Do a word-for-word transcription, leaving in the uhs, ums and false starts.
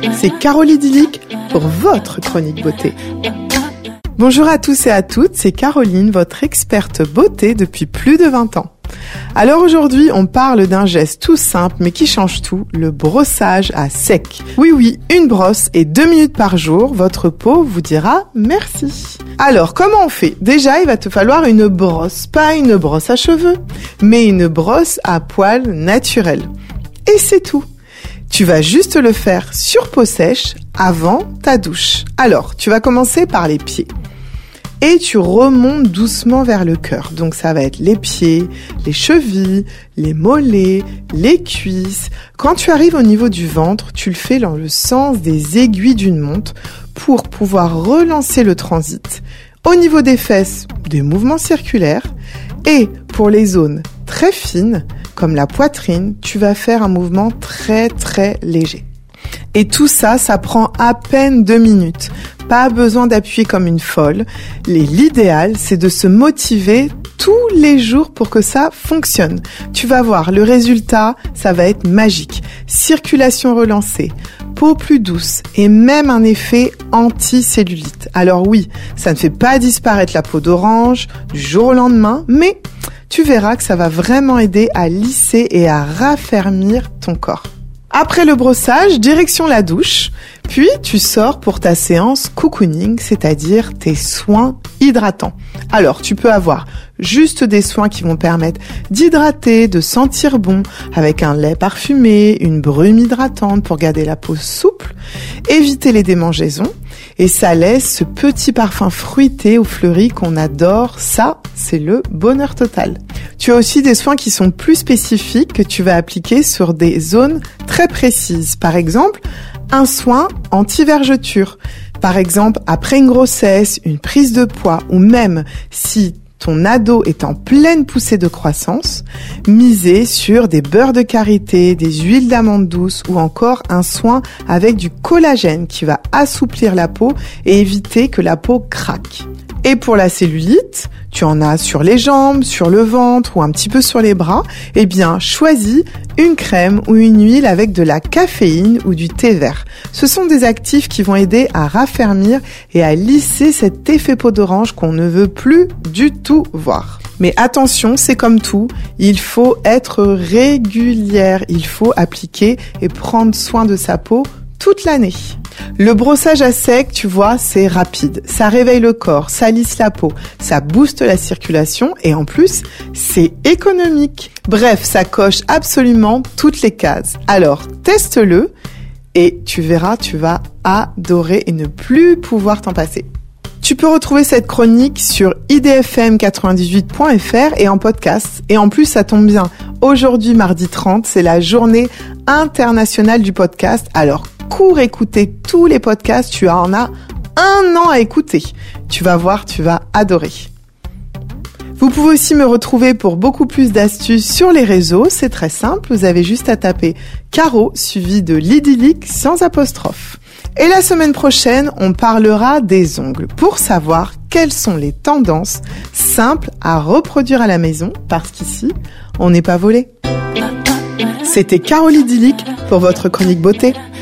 c'est Carole Idyllique pour votre chronique beauté. Bonjour à tous et à toutes, c'est Caroline, votre experte beauté depuis plus de vingt ans. Alors aujourd'hui, on parle d'un geste tout simple mais qui change tout, le brossage à sec. Oui oui, une brosse et deux minutes par jour, votre peau vous dira merci. Alors comment on fait ? Déjà, il va te falloir une brosse, pas une brosse à cheveux, mais une brosse à poils naturelle. Et c'est tout. Tu vas juste le faire sur peau sèche avant ta douche. Alors, tu vas commencer par les pieds. Et tu remontes doucement vers le cœur. Donc ça va être les pieds, les chevilles, les mollets, les cuisses. Quand tu arrives au niveau du ventre, tu le fais dans le sens des aiguilles d'une montre pour pouvoir relancer le transit. Au niveau des fesses, des mouvements circulaires. Et pour les zones très fines, comme la poitrine, tu vas faire un mouvement très très léger. Et tout ça, ça prend à peine deux minutes. Pas besoin d'appuyer comme une folle. L'idéal, c'est de se motiver tous les jours pour que ça fonctionne. Tu vas voir, le résultat, ça va être magique. Circulation relancée, peau plus douce et même un effet anti-cellulite. Alors oui, ça ne fait pas disparaître la peau d'orange du jour au lendemain, mais tu verras que ça va vraiment aider à lisser et à raffermir ton corps. Après le brossage, direction la douche, puis tu sors pour ta séance cocooning, c'est-à-dire tes soins hydratants. Alors, tu peux avoir juste des soins qui vont permettre d'hydrater, de sentir bon, avec un lait parfumé, une brume hydratante pour garder la peau souple, éviter les démangeaisons, et ça laisse ce petit parfum fruité ou fleuri qu'on adore. Ça, c'est le bonheur total. Tu as aussi des soins qui sont plus spécifiques que tu vas appliquer sur des zones très précises. Par exemple, un soin anti-vergeture. Par exemple, après une grossesse, une prise de poids ou même si ton ado est en pleine poussée de croissance, miser sur des beurres de karité, des huiles d'amande douce ou encore un soin avec du collagène qui va assouplir la peau et éviter que la peau craque. Et pour la cellulite, tu en as sur les jambes, sur le ventre ou un petit peu sur les bras, eh bien, choisis une crème ou une huile avec de la caféine ou du thé vert. Ce sont des actifs qui vont aider à raffermir et à lisser cet effet peau d'orange qu'on ne veut plus du tout voir. Mais attention, c'est comme tout, il faut être régulière, il faut appliquer et prendre soin de sa peau toute l'année. Le brossage à sec, tu vois, c'est rapide. Ça réveille le corps, ça lisse la peau, ça booste la circulation et en plus, c'est économique. Bref, ça coche absolument toutes les cases. Alors, teste-le et tu verras, tu vas adorer et ne plus pouvoir t'en passer. Tu peux retrouver cette chronique sur i d f m quatre-vingt-dix-huit point f r et en podcast. Et en plus, ça tombe bien. Aujourd'hui, mardi trente, c'est la journée internationale du podcast. Alors, cours écouter tous les podcasts. Tu en as un an à écouter. Tu vas voir, tu vas adorer. Vous pouvez aussi me retrouver pour beaucoup plus d'astuces sur les réseaux. C'est très simple. Vous avez juste à taper Caro suivi de l'idyllique sans apostrophe. Et la semaine prochaine, on parlera des ongles pour savoir quelles sont les tendances simples à reproduire à la maison parce qu'ici, on n'est pas volé. C'était Carole Idyllique pour votre chronique beauté.